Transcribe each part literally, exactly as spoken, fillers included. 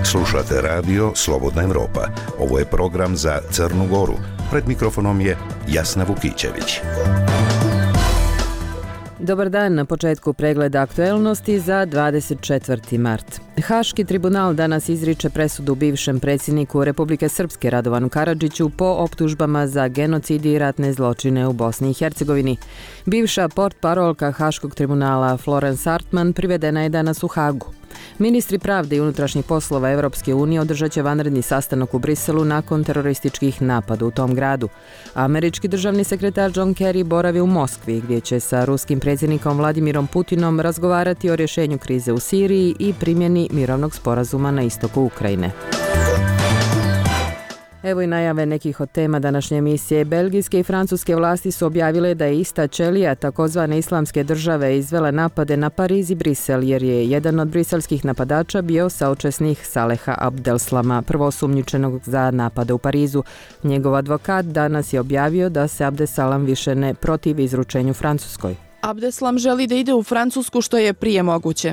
Slušate radio Slobodna Evropa. Ovo je program za Crnu Goru. Pred mikrofonom je Jasna Vukićević. Dobar dan, na početku pregleda aktuelnosti za dvadeset četvrti mart. Haški tribunal danas izriče presudu bivšem predsjedniku Republike Srpske Radovanu Karadžiću po optužbama za genocid i ratne zločine u Bosni i Hercegovini. Bivša portparolka Haškog tribunala Florence Hartman privedena je danas u Hagu. Ministri pravde i unutrašnjih poslova Evropske unije održat će vanredni sastanak u Briselu nakon terorističkih napada u tom gradu. Američki državni sekretar John Kerry boravi u Moskvi, gdje će sa ruskim predsjednikom Vladimirom Putinom razgovarati o rješenju krize u Siriji i primjeni mirovnog sporazuma na istoku Ukrajine. Evo i najave nekih od tema današnje emisije. Belgijske i francuske vlasti su objavile da je ista ćelija takozvane islamske države izvela napade na Pariz i Brisel, jer je jedan od briselskih napadača bio saučesnik Saleha Abdeslama, prvosumnjičenog za napade u Parizu. Njegov advokat danas je objavio da se Abdesalam više ne protivi izručenju Francuskoj. Abdeslam želi da ide u Francusku što je prije moguće.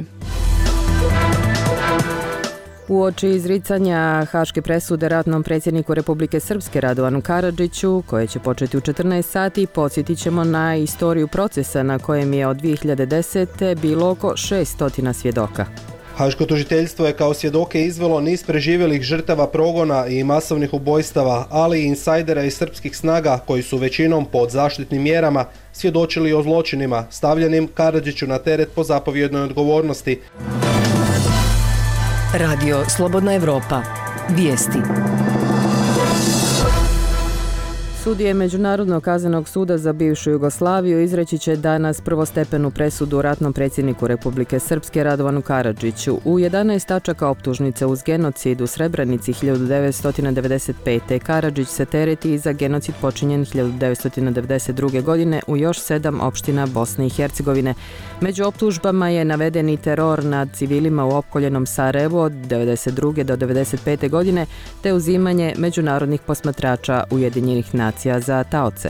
Uoči izricanja haške presude ratnom predsjedniku Republike Srpske Radovanu Karadžiću, koje će početi u četrnaest sati, podsjetit ćemo na istoriju procesa na kojem je od dvije hiljade desete bilo oko šesto svjedoka. Haško tužiteljstvo je kao svjedoke izvelo niz preživjelih žrtava progona i masovnih ubojstava, ali i insajdera iz srpskih snaga koji su većinom pod zaštitnim mjerama svjedočili o zločinima stavljenim Karadžiću na teret po zapovjednoj odgovornosti. Radio Slobodna Evropa. Vijesti. Sudije Međunarodnog kaznenog suda za bivšu Jugoslaviju izreći će danas prvostepenu presudu ratnom predsjedniku Republike Srpske Radovanu Karadžiću. U jedanaest tačaka optužnice uz genocid u Srebrenici hiljadu devetsto devedeset pete. Karadžić se tereti i za genocid počinjen hiljadu devetsto devedeset druge. godine u još sedam opština Bosne i Hercegovine. Među optužbama je naveden i teror nad civilima u opkoljenom Sarajevu od devedeset druge do devedeset pete. godine te uzimanje međunarodnih posmatrača Ujedinjenih nacija za taoce.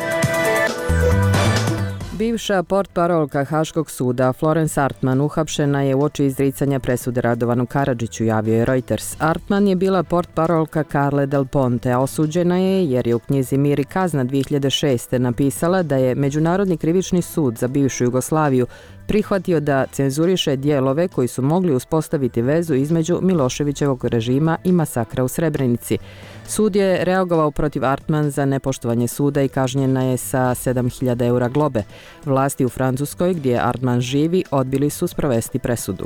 Bivša portparolka Haškog suda Florence Hartman uhapšena je uoči izricanja presude Radovanu Karadžiću, javio je Reuters. Hartman je bila portparolka Carle Del Ponte, a osuđena je jer je u knjizi Mir i kazna dvije hiljade šeste. napisala da je Međunarodni krivični sud za bivšu Jugoslaviju prihvatio da cenzuriše dijelove koji su mogli uspostaviti vezu između Miloševićevog režima i masakra u Srebrenici. Sud je reagovao protiv Hartman za nepoštovanje suda i kažnjena je sa sedam hiljada eura globe. Vlasti u Francuskoj, gdje Hartman živi, odbili su sprovesti presudu.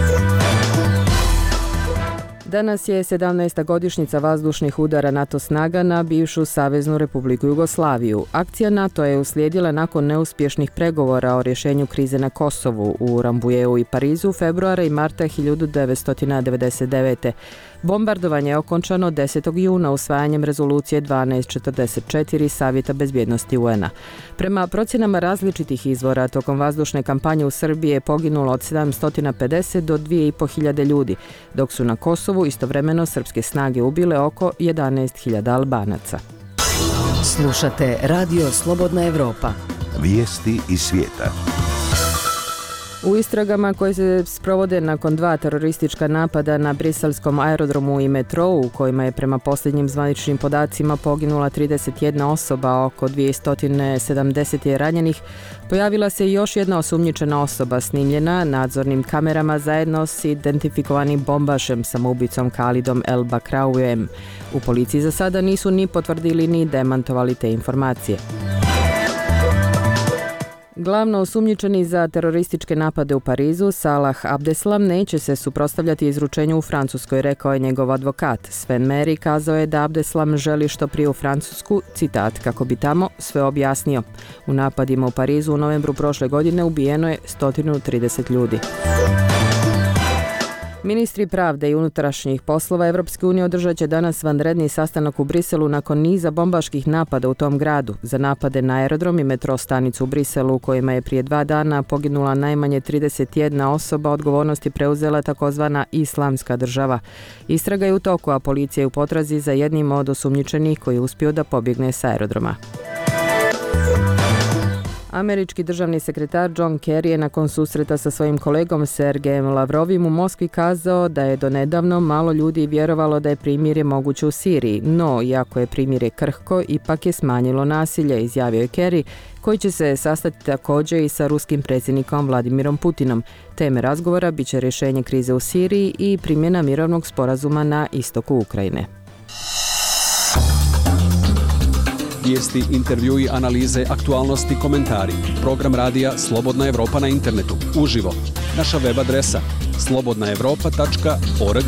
Danas je sedamnaesta godišnjica vazdušnih udara NATO snaga na bivšu Saveznu Republiku Jugoslaviju. Akcija NATO je uslijedila nakon neuspješnih pregovora o rješenju krize na Kosovu u Rambujeu i Parizu februara i marta hiljadu devetsto devedeset devete. Bombardovanje je okončano desetog juna usvajanjem rezolucije dvanaest četrdeset četiri Savjeta bezbjednosti U N-a. Prema procjenama različitih izvora, tokom vazdušne kampanje u Srbiji je poginulo od sedamsto pedeset do dvije i po hiljade ljudi, dok su na Kosovu istovremeno srpske snage ubile oko jedanaest hiljada Albanaca. Slušate Radio Slobodna Evropa. Vijesti iz svijeta. U istragama koje se sprovode nakon dva teroristička napada na briselskom aerodromu i metrou, u kojima je prema posljednjim zvaničnim podacima poginula trideset jedna osoba, oko dvjesto sedamdeset je ranjenih, pojavila se još jedna osumnjičena osoba snimljena nadzornim kamerama zajedno s identifikovanim bombašem samoubicom Khalidom El Bakraujem. U policiji za sada nisu ni potvrdili ni demantovali te informacije. Glavno osumnjičeni za terorističke napade u Parizu, Salah Abdeslam, neće se suprotstavljati izručenju u Francuskoj, rekao je njegov advokat. Sven Meri kazao je da Abdeslam želi što prije u Francusku, citat, kako bi tamo sve objasnio. U napadima u Parizu u novembru prošle godine ubijeno je sto trideset ljudi. Ministri pravde i unutrašnjih poslova Evropske unije održat će danas vanredni sastanak u Briselu nakon niza bombaških napada u tom gradu. Za napade na aerodrom i metro stanicu u Briselu, u kojima je prije dva dana poginula najmanje trideset jedna osoba, odgovornost je preuzela takozvana Islamska država. Istraga je u toku, a policija je u potrazi za jednim od osumnjičenih koji je uspio da pobjegne s aerodroma. Američki državni sekretar John Kerry je nakon susreta sa svojim kolegom Sergejem Lavrovim u Moskvi kazao da je donedavno malo ljudi vjerovalo da je primirje moguće u Siriji, no iako je primirje krhko, ipak je smanjilo nasilje, izjavio je Kerry, koji će se sastati također i sa ruskim predsjednikom Vladimirom Putinom. Teme razgovora bit će rješenje krize u Siriji i primjena mirovnog sporazuma na istoku Ukrajine. Vijesti, intervjui, analize, aktualnosti, komentari. Program radija Slobodna Evropa na internetu. Uživo. Naša web adresa slobodna evropa tačka org.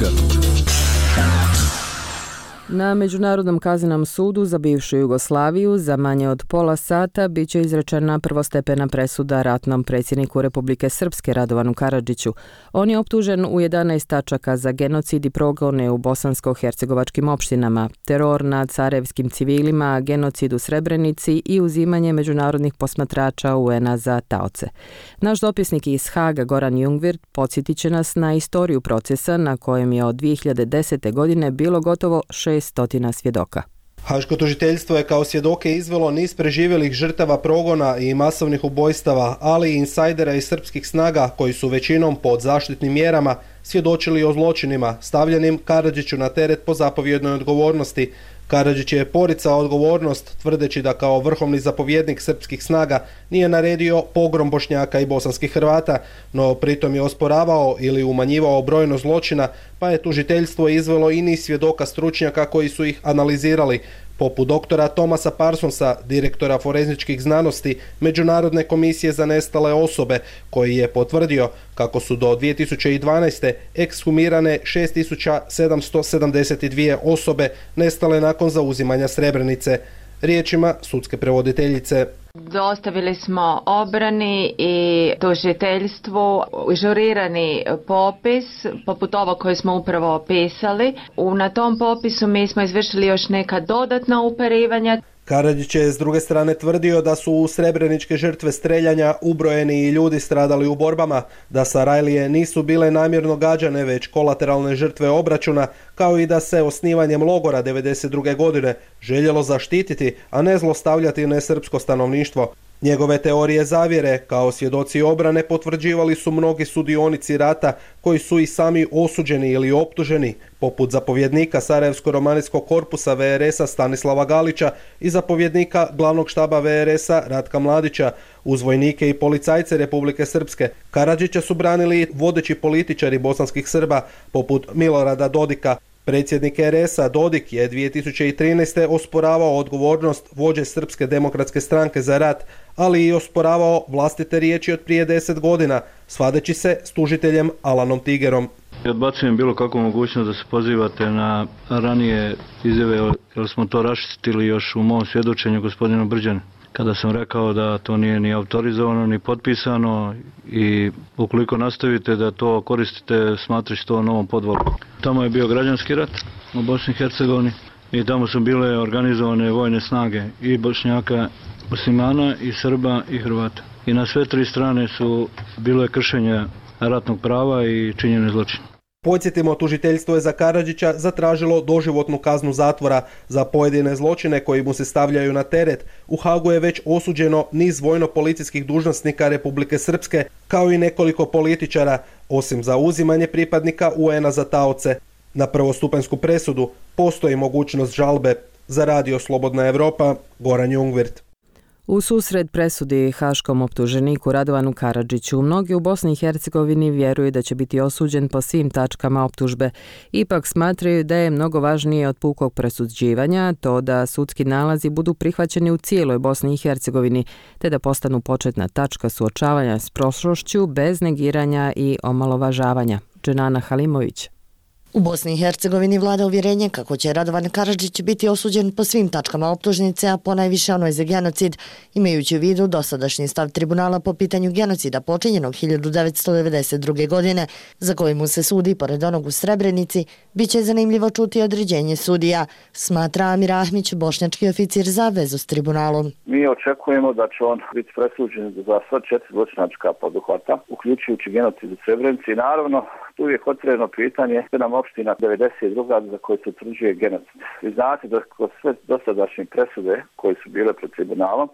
Na Međunarodnom kaznenom sudu za bivšu Jugoslaviju za manje od pola sata bit će izrečena prvostepena presuda ratnom predsjedniku Republike Srpske Radovanu Karadžiću. On je optužen u jedanaest tačaka za genocid i progone u bosansko-hercegovačkim opštinama, teror nad sarajevskim civilima, genocid u Srebrenici i uzimanje međunarodnih posmatrača U N-a za taoce. Naš dopisnik iz Haga Goran Jungwirth podsjetit će nas na istoriju procesa na kojem je od dvije hiljade desete. godine bilo gotovo šest stotina svjedoka. Haško tužiteljstvo je kao svjedoke izvelo niz preživjelih žrtava progona i masovnih ubojstava, ali i insajdera iz srpskih snaga koji su većinom pod zaštitnim mjerama svjedočili o zločinima stavljenim Karadžiću na teret po zapovjednoj odgovornosti. Karadžić je poricao odgovornost tvrdeći da kao vrhovni zapovjednik srpskih snaga nije naredio pogrom Bošnjaka i bosanskih Hrvata, no pritom je osporavao ili umanjivao brojnost zločina, pa je tužiteljstvo izvelo i niz svjedoka stručnjaka koji su ih analizirali, poput doktora Thomasa Parsonsa, direktora forenzičkih znanosti Međunarodne komisije za nestale osobe, koji je potvrdio kako su do dvije tisuće dvanaeste. ekshumirane šest tisuća sedamsto sedamdeset dvije osobe nestale nakon zauzimanja Srebrenice. Riječima sudske prevoditeljice. Dostavili smo obrani i tužiteljstvu žurirani popis, poput ovo koje smo upravo opisali. Na tom popisu mi smo izvršili još neka dodatna uperivanja. Karadžić je s druge strane tvrdio da su u srebreničke žrtve streljanja ubrojeni i ljudi stradali u borbama, da Sarajlije nisu bile namjerno gađane već kolateralne žrtve obračuna, kao i da se osnivanjem logora devedeset druge. godine željelo zaštititi, a ne zlostavljati nesrpsko stanovništvo. Njegove teorije zavjere kao svjedoci obrane potvrđivali su mnogi sudionici rata koji su i sami osuđeni ili optuženi, poput zapovjednika Sarajevsko-romanijskog korpusa V R S-a Stanislava Galića i zapovjednika glavnog štaba V R S-a Ratka Mladića, uz vojnike i policajce Republike Srpske. Karadžića su branili vodeći političari bosanskih Srba, poput Milorada Dodika. Predsjednik R S-a Dodik je dvije tisuće trinaeste. osporavao odgovornost vođe Srpske demokratske stranke za rat, ali i osporavao vlastite riječi od prije deset godina, svadeći se s tužiteljem Alanom Tigerom. Odbacujem bilo kakvu mogućnost da se pozivate na ranije izjave, jer smo to raščistili još u mom svjedočenju gospodinu Brđanu, kada sam rekao da to nije ni autorizovano, ni potpisano i ukoliko nastavite da to koristite, smatrajući to novom podvoru. Tamo je bio građanski rat u Bosni i Hercegovini i tamo su bile organizovane vojne snage i Bošnjaka, Muslimana i Srba i Hrvata. I na sve tri strane su bile kršenja ratnog prava i činjene zločine. Podsjetimo, tužiteljstvo je za Karadžića zatražilo doživotnu kaznu zatvora za pojedine zločine koji mu se stavljaju na teret. U Hagu je već osuđeno niz vojno-policijskih dužnosnika Republike Srpske, kao i nekoliko političara, osim za uzimanje pripadnika U N-a za taoce. Na prvostupanjsku presudu postoji mogućnost žalbe. Za Radio Slobodna Evropa, Goran Jungwirth. U susret presudi haškom optuženiku Radovanu Karadžiću, mnogi u Bosni i Hercegovini vjeruju da će biti osuđen po svim tačkama optužbe. Ipak smatraju da je mnogo važnije od pukog presuđivanja to da sudski nalazi budu prihvaćeni u cijeloj Bosni i Hercegovini, te da postanu početna tačka suočavanja s prošlošću bez negiranja i omalovažavanja. Dženana Halimović. U Bosni i Hercegovini vlada uvjerenje kako će Radovan Karadžić biti osuđen po svim tačkama optužnice, a ponajviše onoj za genocid, imajući u vidu dosadašnji stav tribunala po pitanju genocida počinjenog hiljadu devetsto devedeset druge. godine, za koji mu se sudi pored onog u Srebrenici. Biće zanimljivo čuti određenje sudija, smatra Amir Ahmić, bošnjački oficir za vezu s tribunalom. Mi očekujemo da će on biti presuđen za sva četiri zločinačka poduhvata, uključujući genocid u Srebrenici. Naravno, tu je otvoreno pitanje sedam opština devedeset druga. za koje se utvrđuje genocid. Vi znate da kroz sve dosadašnje presude koje su bile pred tribunalom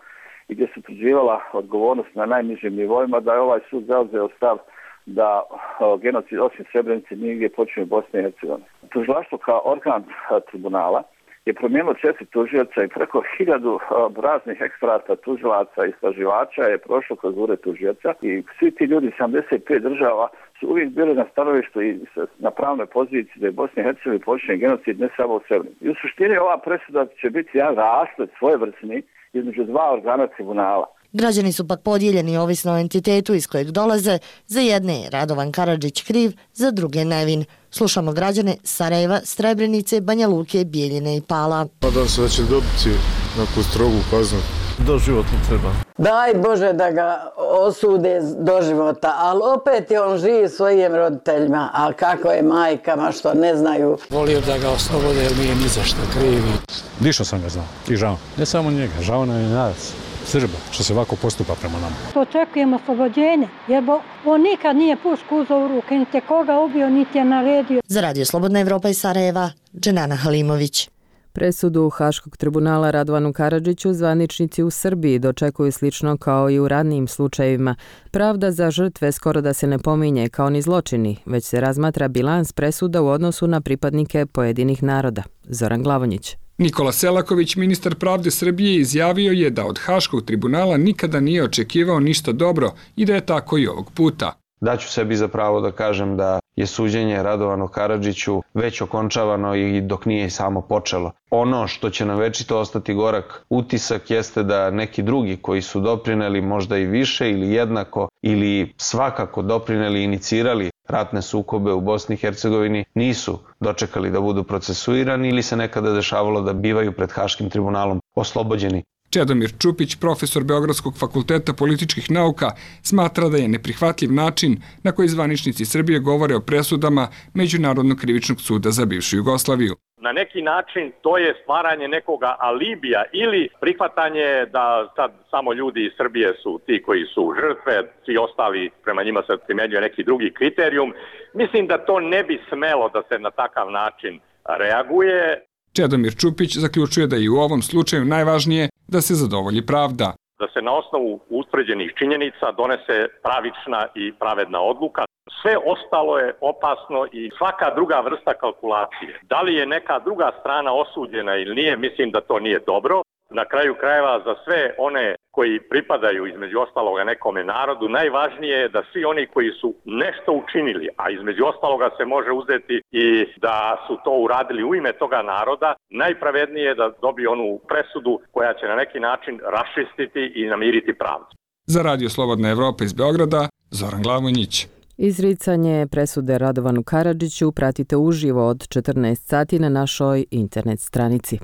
i gdje se utvrđivala odgovornost na najnižim nivoima, da je ovaj sud zauzeo stav da genocid osim Srebrenice nigdje počinje u Bosni i Hercegovini. Tužilaštvo kao organ tribunala je promijenilo četiri tužioca i preko hiljadu raznih eksperata, tužilaca i istraživača je prošlo kroz ured tužioca i svi ti ljudi, sedamdeset pet država, su uvijek bili na stanovištu i na pravnoj poziciji da je Bosni i Hercegovini počinje genocid ne samo u Srebrenici. I u suštini ova presuda će biti jedan rasplet svojevrsni između dva organa tribunala. Građani su pak podijeljeni ovisno o entitetu iz kojeg dolaze, za jedne je Radovan Karadžić kriv, za druge nevin. Slušamo građane Sarajeva, Srebrenice, Banja Luke, Bijeljine i Pala. Nadam se da će dobiti neku strogu kaznu. Doživotno treba. Daj Bože da ga osude do života, ali opet je on živ svojim roditeljima, a kako je majkama što ne znaju. Volio da ga oslobode jer nije ni za što krivi. Više sam ga znao i žao. Ne samo njega, žao nam je nas, Srba, što se ovako postupa prema nama. Očekujemo oslobođenje, jer on nikad nije pušku uzeo u ruke, niti je koga ubio, niti je naredio. Za Radio Slobodna Evropa iz Sarajeva, Dženana Halimović. Presudu Haškog tribunala Radovanu Karadžiću zvaničnici u Srbiji dočekuju slično kao i u ranijim slučajevima. Pravda za žrtve skoro da se ne pominje kao ni zločini, već se razmatra bilans presuda u odnosu na pripadnike pojedinih naroda. Zoran Glavonjić. Nikola Selaković, ministar pravde Srbije, izjavio je da od Haškog tribunala nikada nije očekivao ništa dobro i da je tako i ovog puta. Daću sebi za pravo da kažem da je suđenje Radovanu Karadžiću već okončavano i dok nije samo počelo. Ono što će nam večito ostati gorak utisak jeste da neki drugi koji su doprineli možda i više ili jednako ili svakako doprineli i inicirali ratne sukobe u Bosni i Hercegovini nisu dočekali da budu procesuirani ili se nekada dešavalo da bivaju pred Haškim tribunalom oslobođeni. Čedomir Čupić, profesor Beogradskog fakulteta političkih nauka, smatra da je neprihvatljiv način na koji zvaničnici Srbije govore o presudama Međunarodnog krivičnog suda za bivšu Jugoslaviju. Na neki način to je stvaranje nekoga alibija ili prihvatanje da sad samo ljudi iz Srbije su ti koji su žrtve, svi ostali prema njima se primjenjuje neki drugi kriterijum. Mislim da to ne bi smelo da se na takav način reaguje. Čedomir Čupić zaključuje da je u ovom slučaju najvažnije da se zadovolji pravda. Da se na osnovu utvrđenih činjenica donese pravična i pravedna odluka. Sve ostalo je opasno i svaka druga vrsta kalkulacije. Da li je neka druga strana osuđena ili nije, mislim da to nije dobro. Na kraju krajeva za sve one koji pripadaju između ostaloga nekome narodu, najvažnije je da svi oni koji su nešto učinili, a između ostaloga se može uzeti i da su to uradili u ime toga naroda, najpravednije je da dobiju onu presudu koja će na neki način raščistiti i namiriti pravdu. Za Radio Slobodna Evropa iz Beograda, Zoran Glavonjić. Izricanje presude Radovanu Karadžiću pratite uživo od četrnaest sati na našoj internet stranici.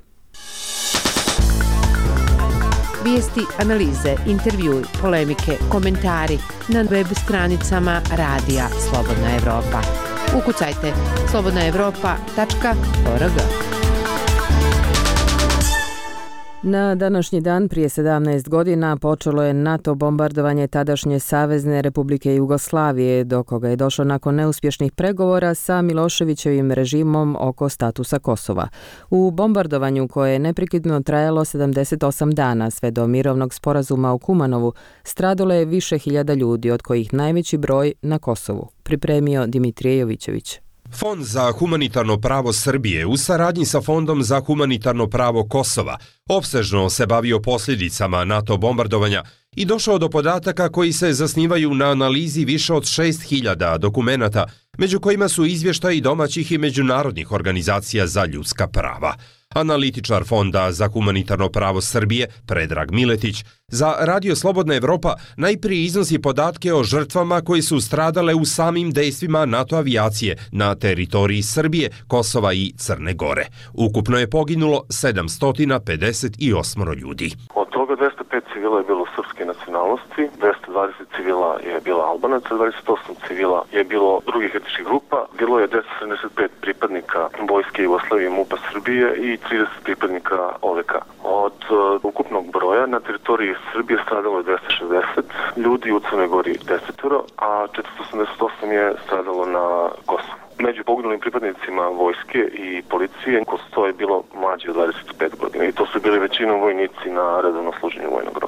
Vijesti, analize, intervjui, polemike, komentari na web stranicama Radija Slobodna Evropa. Ukucajte slobodna evropa tačka org. Na današnji dan prije sedamnaest godina počelo je NATO bombardovanje tadašnje Savezne Republike Jugoslavije, do koga je došlo nakon neuspješnih pregovora sa Miloševićevim režimom oko statusa Kosova. U bombardovanju koje je neprekidno trajalo sedamdeset osam dana sve do mirovnog sporazuma u Kumanovu, stradalo je više hiljada ljudi, od kojih najveći broj na Kosovu, pripremio Dimitrije Jovićević. Fond za humanitarno pravo Srbije u saradnji sa Fondom za humanitarno pravo Kosova opsežno se bavio posljedicama NATO bombardovanja i došao do podataka koji se zasnivaju na analizi više od šest hiljada dokumenata, među kojima su izvještaji domaćih i međunarodnih organizacija za ljudska prava. Analitičar Fonda za humanitarno pravo Srbije, Predrag Miletić, za Radio Slobodna Evropa najprije iznosi podatke o žrtvama koji su stradale u samim dejstvima NATO avijacije na teritoriji Srbije, Kosova i Crne Gore. Ukupno je poginulo sedamsto pedeset osam ljudi. Od toga dvesta pet civila je bilo srpske nacionalnosti, dvesta dvadeset civila je bilo Albanaca, dvadeset osam civila je bilo drugih etničkih grupa, bilo je dvesta sedamdeset pet pripadnika Vojske Jugoslavije, MUP-a Srbije i trideset pripadnika O V K. Od uh, ukupnog broja na teritoriji Srbije stradalo je dvesta šezdeset ljudi, u Crnoj Gori deset, a četiristo osamdeset osam je stradalo na Kosovu. Među poginulim pripadnicima vojske i policije oko sto je bilo mlađe od dvadeset pet godina i to su bili većinom vojnici na redovno služenju vojnog roka.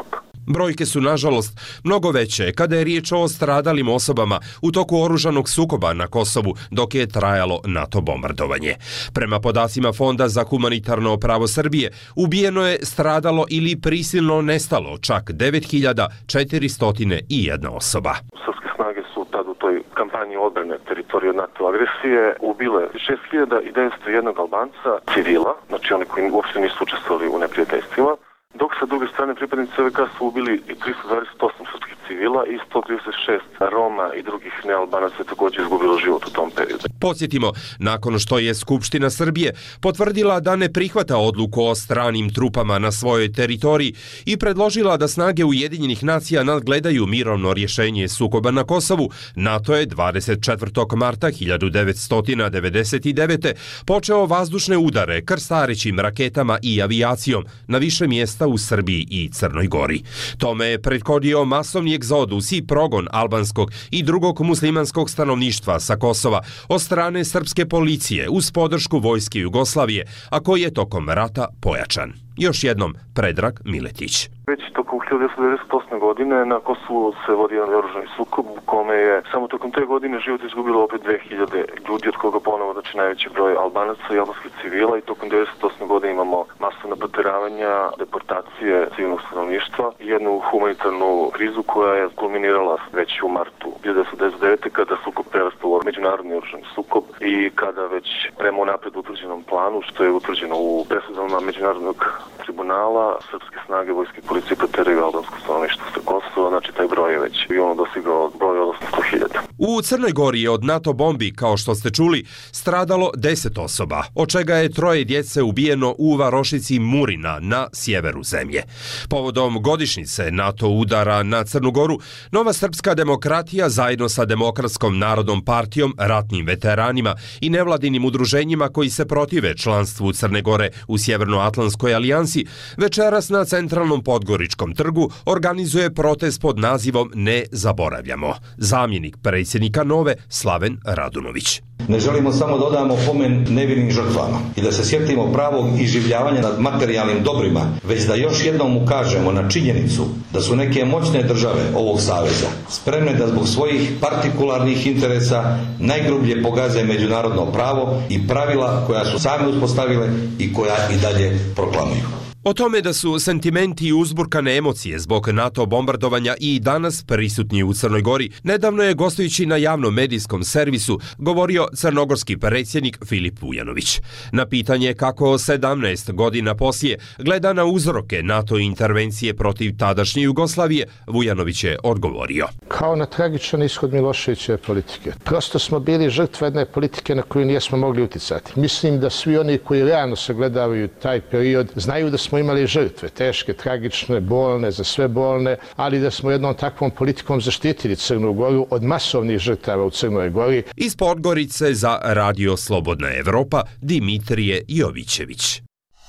Brojke su, nažalost, mnogo veće kada je riječ o stradalim osobama u toku oružanog sukoba na Kosovu dok je trajalo NATO bombardovanje. Prema podacima Fonda za humanitarno pravo Srbije, ubijeno je, stradalo ili prisilno nestalo čak devet hiljada četiristo jedna osoba. Srpske snage su tad u toj kampanji odbrane teritorije od NATO agresije ubile šest hiljada devetsto jedan Albanca civila, znači oni koji uopšte nisu učestvovali u neprijateljstvima, dok sa druge strane pripadnici O V K su ubili tristo dvadeset osam srpskih civila i sto trideset šest Roma i drugih nealbanaca također izgubilo život u tom periodu. Podsjetimo, nakon što je Skupština Srbije potvrdila da ne prihvata odluku o stranim trupama na svojoj teritoriji i predložila da snage Ujedinjenih nacija nadgledaju mirovno rješenje sukoba na Kosovu, NATO je dvadeset četvrtog marta hiljadu devetsto devedeset devete. počeo vazdušne udare krstarećim raketama i avijacijom na više mjesta u Srbiji i Crnoj Gori. Tome je prethodio masovni egzodus i progon albanskog i drugog muslimanskog stanovništva sa Kosova od strane srpske policije uz podršku vojske Jugoslavije, a koji je tokom rata pojačan. Još jednom, Predrag Miletić. Već tokom hiljadu devetsto devedeset osme. godine na Kosovu se vodi jedan oružani sukob u kome je samo tokom te godine život izgubilo opet dve hiljade ljudi, od koga ponovo znači najveći broj Albanaca i albanskih civila, i tokom devedeset osme. godine imamo masovna proteravanja, deportacije civilnog stanovništva i jednu humanitarnu krizu koja je kulminirala već u martu hiljadu devetsto devedeset devete. kada sukob prerastao u međunarodni oružani sukob i kada već prema unapred utvrđenom planu, što je utvrđeno u presudama međunarodnog tribunala, srpske snage, vojske i policije proteraju albansko stanovništvo sa Kosova, znači taj broj je već i ono dostigao broj od osamsto hiljada. U Crnoj Gori je od NATO bombi, kao što ste čuli, stradalo deset osoba, od čega je troje djece ubijeno u varošici Murina na sjeveru zemlje. Povodom godišnjice NATO udara na Crnu Goru, Nova srpska demokratija zajedno sa Demokratskom narodnom partijom, ratnim veteranima i nevladinim udruženjima koji se protive članstvu Crne Gore u Sjevernoatlantskoj alijansi, večeras na centralnom Podgoričkom trgu organizuje protest pod nazivom Ne zaboravljamo. Zamjenik predsjednika Nove, Slaven Radunović. Ne želimo samo da odamo pomen nevinim žrtvama i da se sjetimo pravog iživljavanja nad materijalnim dobrima, već da još jednom ukažemo na činjenicu da su neke moćne države ovog saveza spremne da zbog svojih partikularnih interesa najgrublje pogaze međunarodno pravo i pravila koja su same uspostavile i koja i dalje proklamuju. O tome da su sentimenti i uzburkane emocije zbog NATO bombardovanja i danas prisutni u Crnoj Gori, nedavno je gostujući na javnom medijskom servisu govorio crnogorski predsjednik Filip Vujanović. Na pitanje kako sedamnaest godina poslije gleda na uzroke NATO intervencije protiv tadašnje Jugoslavije, Vujanović je odgovorio. Kao na tragičan ishod Miloševićeve politike. Prosto smo bili žrtve jedne politike na koju nijesmo mogli uticati. Mislim da svi oni koji realno sagledavaju taj period znaju da smo imali žrtve, teške, tragične, bolne, za sve bolne, ali da smo jednom takvom politikom zaštitili Crnu Goru od masovnih žrtava u Crnoj Gori. Iz Podgorice za Radio Slobodna Evropa, Dimitrije Jovićević.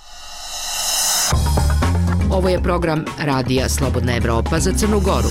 Ovo je program Radija Slobodna Evropa za Crnu Goru.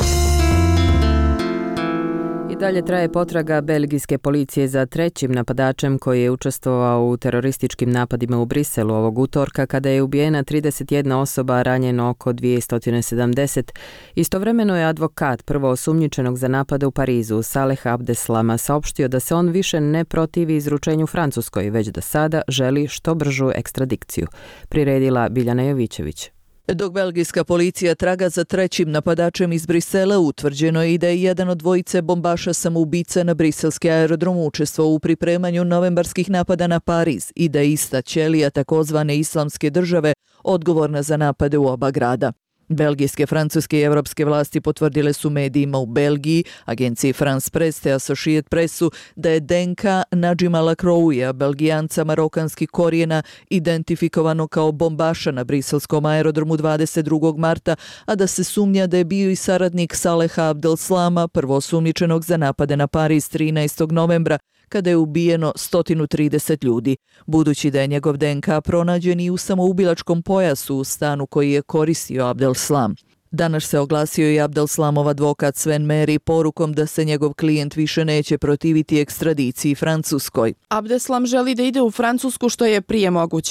Dalje traje potraga belgijske policije za trećim napadačem koji je učestvovao u terorističkim napadima u Briselu ovog utorka kada je ubijena trideset jedna osoba, a ranjeno oko dvjesto sedamdeset. Istovremeno je advokat prvo osumnjičenog za napade u Parizu, Saleh Abdeslama, saopštio da se on više ne protivi izručenju Francuskoj, već da sada želi što bržu ekstradikciju. Priredila Biljana Jovićević. Dok belgijska policija traga za trećim napadačem iz Brisela, utvrđeno je i da je jedan od dvojice bombaša samoubica na briselski aerodrom učestvovao u pripremanju novembarskih napada na Pariz i da je ista ćelija takozvane islamske države odgovorna za napade u oba grada. Belgijske, francuske i evropske vlasti potvrdile su medijima u Belgiji, agenciji France Press te Associated Pressu, da je D N K Nadžima Lacroix'a, belgijanca marokanskih korijena, identifikovano kao bombaša na briselskom aerodromu dvadeset drugog marta, a da se sumnja da je bio i saradnik Saleha Abdelslama, prvoosumnjičenog za napade na Pariz trinaestog novembra, kada je ubijeno sto trideset ljudi, budući da je njegov D N K pronađen i u samoubilačkom pojasu u stanu koji je koristio Abdelslam. Danas se oglasio i Abdelslamov advokat Sven Meri porukom da se njegov klijent više neće protiviti ekstradiciji Francuskoj. Abdeslam želi da ide u Francusku što je prije moguće.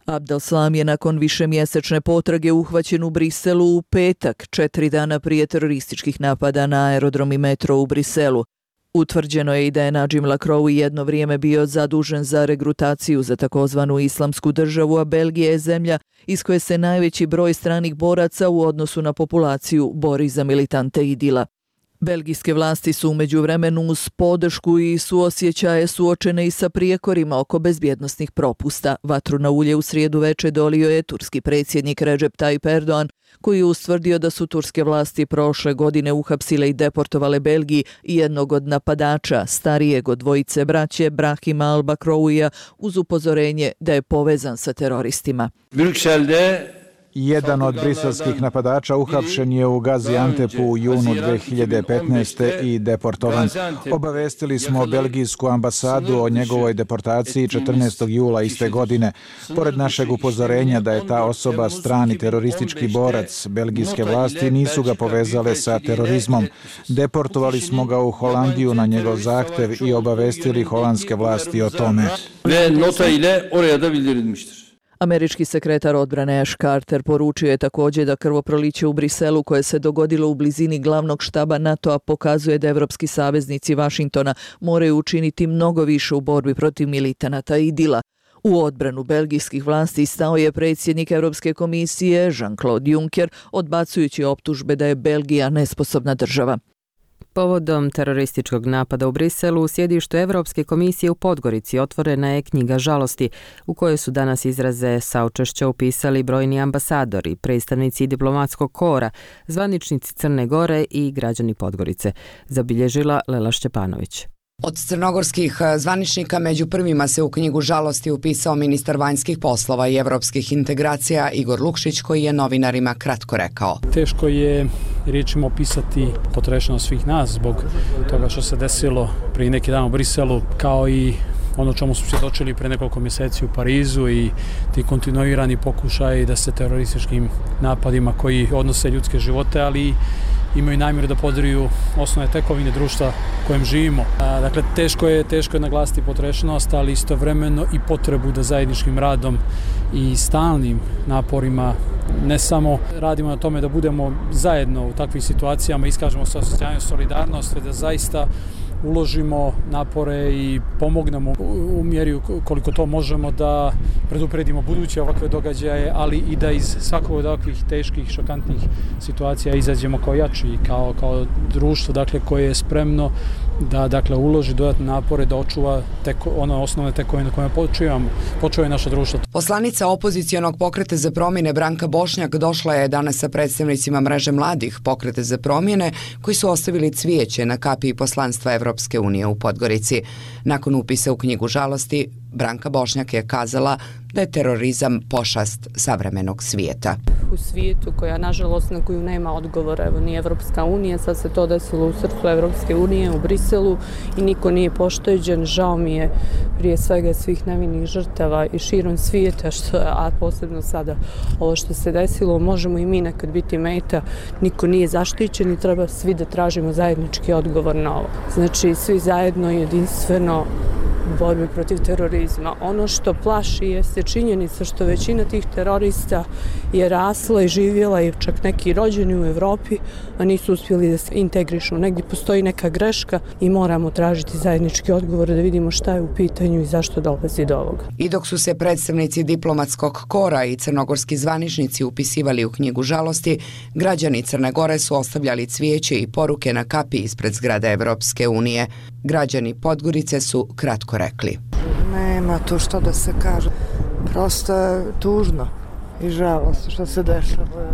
Abdeslam je nakon višemjesečne potrage uhvaćen u Briselu u petak, četiri dana prije terorističkih napada na aerodrom i metro u Briselu. Utvrđeno je i da je Nadžim Lakrou jedno vrijeme bio zadužen za regrutaciju za takozvanu islamsku državu, a Belgija je zemlja iz koje se najveći broj stranih boraca u odnosu na populaciju bori za militante IDIL-a. Belgijske vlasti su u međuvremenu uz podršku i suosjećaje suočene i sa prijekorima oko bezbjednosnih propusta. Vatru na ulje u srijedu veče dolio je turski predsjednik Recep Tayyip Erdogan, koji je ustvrdio da su turske vlasti prošle godine uhapsile i deportovale Belgiji jednog od napadača, starijeg od dvojice braće Brahima al-Bakrouija, uz upozorenje da je povezan sa teroristima. Brüksel'de jedan od briselskih napadača uhapšen je u Gaziantepu u junu dve hiljade petnaeste. i deportovan. Obavestili smo belgijsku ambasadu o njegovoj deportaciji četrnaestog jula iste godine. Pored našeg upozorenja da je ta osoba strani teroristički borac, belgijske vlasti nisu ga povezale sa terorizmom. Deportovali smo ga u Holandiju na njegov zahtev i obavestili holandske vlasti o tome. Ve nota ile oraya da bildirilmiştir. Američki sekretar odbrane Ash Carter poručio je također da krvoproliće u Briselu koje se dogodilo u blizini glavnog štaba NATO-a pokazuje da evropski saveznici Vašingtona moraju učiniti mnogo više u borbi protiv militanata IDIL-a. U odbranu belgijskih vlasti stao je predsjednik Europske komisije Jean-Claude Juncker, odbacujući optužbe da je Belgija nesposobna država. Povodom terorističkog napada u Briselu u sjedištu Evropske komisije u Podgorici otvorena je knjiga žalosti u kojoj su danas izraze saučešća upisali brojni ambasadori, predstavnici diplomatskog kora, zvaničnici Crne Gore i građani Podgorice, zabilježila Lela Šćepanović. Od crnogorskih zvaničnika među prvima se u knjigu žalosti upisao ministar vanjskih poslova i evropskih integracija Igor Lukšić, koji je novinarima kratko rekao. Teško je riječima opisati potrešenost svih nas zbog toga što se desilo prije neki dan u Briselu, kao i ono čemu smo svjedočili pre nekoliko mjeseci u Parizu i ti kontinuirani pokušaji da se terorističkim napadima koji odnose ljudske živote, ali imaju namjeru da podriju osnovne tekovine društva u kojem živimo. Dakle, teško je, teško je naglasiti potrešenost, ali istovremeno i potrebu da zajedničkim radom i stalnim naporima ne samo radimo na tome da budemo zajedno u takvim situacijama, iskažemo se osjećanjem solidarnosti, da zaista uložimo napore i pomognemo u mjeri koliko to možemo da predupredimo buduće ovakve događaje, ali i da iz svakog od ovakvih teških, šokantnih situacija izađemo kao jači, kao, kao društvo, dakle, koje je spremno da, dakle, uloži dodatne napore da očuva teko, ono osnovne tekovine na kojima počivamo, počuje naše društvo. Poslanica opozicijonog pokreta za promjene Branka Bošnjak došla je danas sa predstavnicima mreže mladih pokreta za promjene koji su ostavili cvijeće na kapiji poslanstva Evropske unije u Podgorici. Nakon upisa u knjigu žalosti, Branka Bošnjak je kazala da je terorizam pošast savremenog svijeta. U svijetu koja, nažalost, na koju nema odgovora, evo ni Evropska unija, sad se to desilo u srcu Evropske unije, u Briselu i niko nije pošteđen. Žao mi je prije svega svih nevinih žrtava i širom svijeta, što, a posebno sada ovo što se desilo, možemo i mi nekad biti meta, niko nije zaštićen i treba svi da tražimo zajednički odgovor na ovo. Znači, svi zajedno jedinstveno u borbi protiv terorizma. Ono što plaši jeste činjenica što većina tih terorista je rasla i živjela i čak neki rođeni u Evropi, a nisu uspjeli da se integrišu. Negdje postoji neka greška i moramo tražiti zajednički odgovor da vidimo šta je u pitanju i zašto dolazi do ovoga. I dok su se predstavnici diplomatskog kora i crnogorski zvaničnici upisivali u knjigu žalosti, građani Crne Gore su ostavljali cvijeće i poruke na kapi ispred zgrade Evropske unije. Građani Podgorice su kratko rekli. Nema tu što da se kaže. Prosto je tužno i žalostno što se dešava.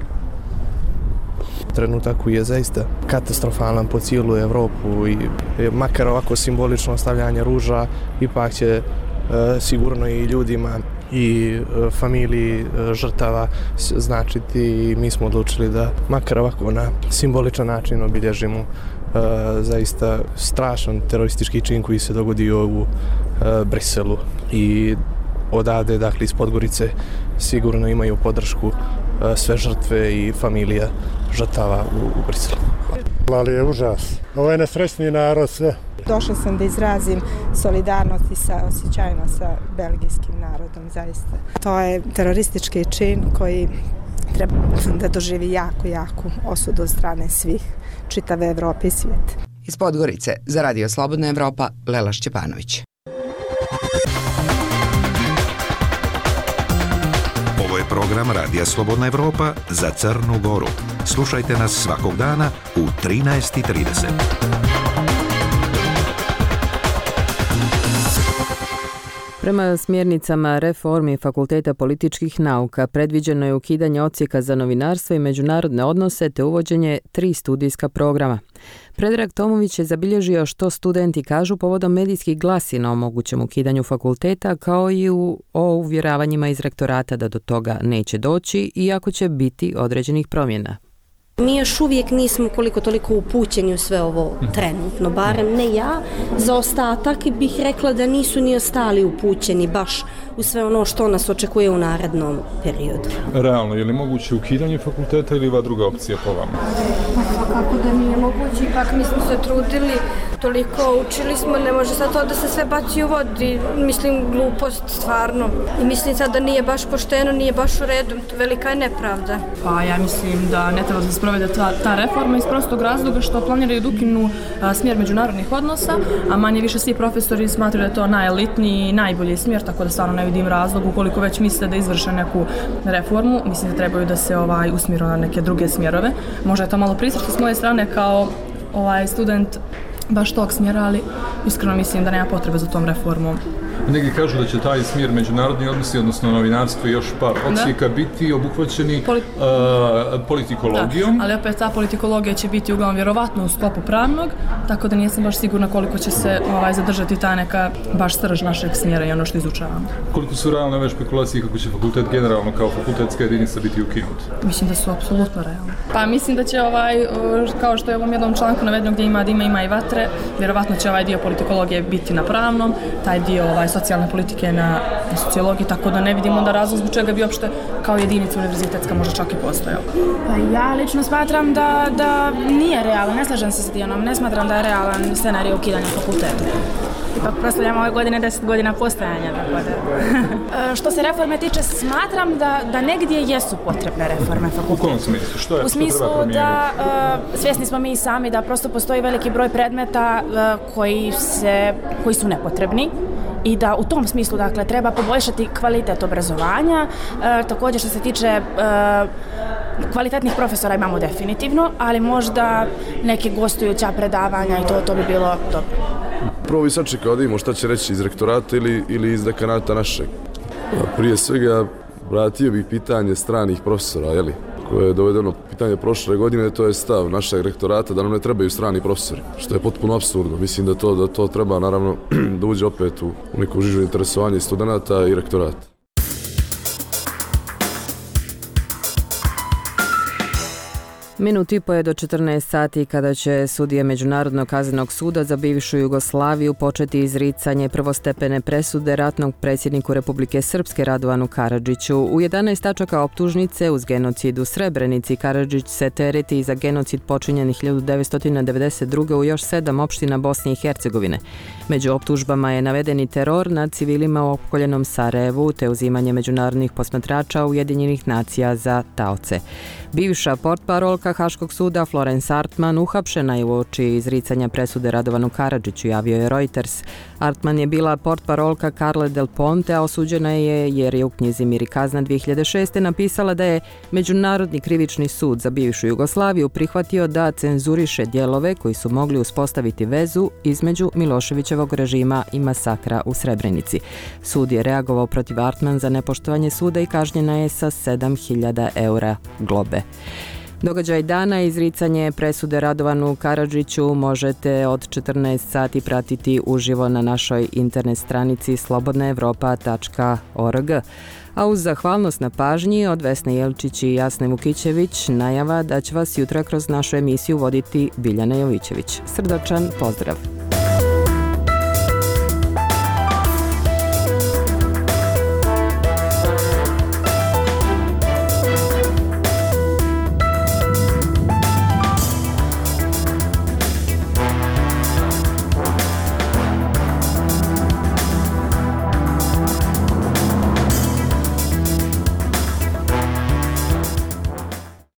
Trenutak koji je zaista katastrofalan po cijelu Evropu i makar ovako simbolično ostavljanje ruža ipak će e, sigurno i ljudima i e, familiji e, žrtava značiti i mi smo odlučili da makar ovako na simboličan način obilježimo Uh, zaista strašan teroristički čin koji se dogodio u uh, Briselu i odavde, dakle, iz Podgorice sigurno imaju podršku uh, sve žrtve i familija žrtava u, u Briselu. Ali je užas. Ovo je nesrećni narod sve. Došla sam da izrazim solidarnost i sa osjećajima sa belgijskim narodom, zaista. To je teroristički čin koji treba da doživi jako, jako osudu od strane svih, čitave Evrope i svijeta. Iz Podgorice, za Radio Slobodna Evropa, Lela Šćepanović. Ovo je program Radija Slobodna Evropa za Crnu Goru. Slušajte nas svakog dana u trinaest i trideset. Prema smjernicama reformi Fakulteta političkih nauka predviđeno je ukidanje odsjeka za novinarstvo i međunarodne odnose te uvođenje tri studijska programa. Predrag Tomović je zabilježio što studenti kažu povodom medijskih glasina o mogućem ukidanju fakulteta, kao i u, o uvjeravanjima iz rektorata da do toga neće doći, iako će biti određenih promjena. Mi još uvijek nismo koliko toliko upućeni u sve ovo trenutno, barem ne ja. Za ostatak bih rekla da nisu ni ostali upućeni baš u sve ono što nas očekuje u narednom periodu. Realno, je li moguće ukidanje fakulteta ili ova druga opcija po vama? Pa kako da nije moguće, ipak mi smo se trudili, toliko učili smo, ne može sad to da se sve baci u vodi, mislim glupost stvarno. I mislim sad da nije baš pošteno, nije baš u redu, velika je nepravda. Pa ja mislim da ne treba da se sprovede ta, ta reforma iz prostog razloga što planiraju da ukinu a, smjer međunarodnih odnosa, a manje više svi profesori smatraju da je to najelitniji i najbolji smjer, tako da stvarno ne vidim razlog ukoliko već misle da izvrše neku reformu, mislim da trebaju da se ovaj usmjeru na neke druge smjerove. Možda je to malo pristrašno s moje strane kao ovaj student baš tog smjera, ali iskreno mislim da nema potrebe za tom reformom. Neki kažu da će taj smjer međunarodni odnosi, odnosno novinarstvo i još par odsjeka biti obuhvaćeni Poli... uh, politikologijom. Da, ali opet ta politikologija će biti uglavnom vjerovatno u sklopu pravnog, tako da nisam baš sigurna koliko će se ovaj, zadržati ta neka baš srž našeg smjera i ono što izučavamo. Koliko su realne ove špekulacije kako će fakultet generalno kao fakultetska jedinica biti ukinut? Mislim da su apsolutno realne. Pa mislim da će ovaj, kao što je u ovom jednom članku navedeno gdje ima dima, ima i vatre, vjerovatno će ovaj dio politikologije biti na pravnom, taj dio ovaj, socijalne politike na sociologiji, tako da ne vidimo da razlog zbog čega bi uopšte kao jedinica univerzitetska možda čak i postojao. Pa ja lično smatram da, da nije realan, ne slažem se s Dijanom, ne smatram da je realan scenarij ukidanja fakulteta. Ipak proslavljamo ove godine deset godina postojanja, tako da. Što se reforme tiče, smatram da, da negdje jesu potrebne reforme fakulteta. U kom smislu? Što je, U smislu da uh, svjesni smo mi sami da prosto postoji veliki broj predmeta uh, koji, se, koji su nepotrebni i da u tom smislu dakle treba poboljšati kvalitet obrazovanja. E, također što se tiče e, kvalitetnih profesora imamo definitivno, ali možda neke gostujuća predavanja i to, to bi bilo dobro. Prvo bi sačekao da imamo šta će reći iz rektorata ili, ili iz dekanata našeg. Prije svega vratio bih pitanje stranih profesora, jeli? Koje je dovedeno pitanje prošle godine, to je stav našeg rektorata da nam ne trebaju strani profesori, što je potpuno apsurdno. Mislim da to, da to treba naravno da uđe opet u, u neko žižu interesovanje studenta i rektorata. Minut i po je do četrnaest sati kada će sudije Međunarodnog kaznenog suda za bivšu Jugoslaviju početi izricanje prvostepene presude ratnog predsjedniku Republike Srpske Radovanu Karadžiću. U jedanaest tačaka optužnice uz genocid u Srebrenici Karadžić se tereti za genocid počinjen hiljadu devetsto devedeset druge. u još sedam opština Bosne i Hercegovine. Među optužbama je navedeni teror nad civilima u opkoljenom Sarajevu te uzimanje međunarodnih posmatrača Ujedinjenih nacija za taoce. Bivša portparolka Haškog suda Florence Artman uhapšena je uoči izricanja presude Radovanu Karadžiću, javio je Reuters. Artman je bila portparolka Carle Del Ponte, a osuđena je jer je u knjizi Mir i kazna dvije hiljade šeste. napisala da je Međunarodni krivični sud za bivšu Jugoslaviju prihvatio da cenzuriše dijelove koji su mogli uspostaviti vezu između Miloševićevog režima i masakra u Srebrenici. Sud je reagovao protiv Artman za nepoštovanje suda i kažnjena je sa sedam hiljada eura globe. Događaj dana, izricanje presude Radovanu Karadžiću možete od četrnaest sati pratiti uživo na našoj internet stranici slobodna evropa tačka org. A uz zahvalnost na pažnji od Vesne Jelčić i Jasne Vukićević najava da će vas jutra kroz našu emisiju voditi Biljana Jovićević. Srdačan pozdrav!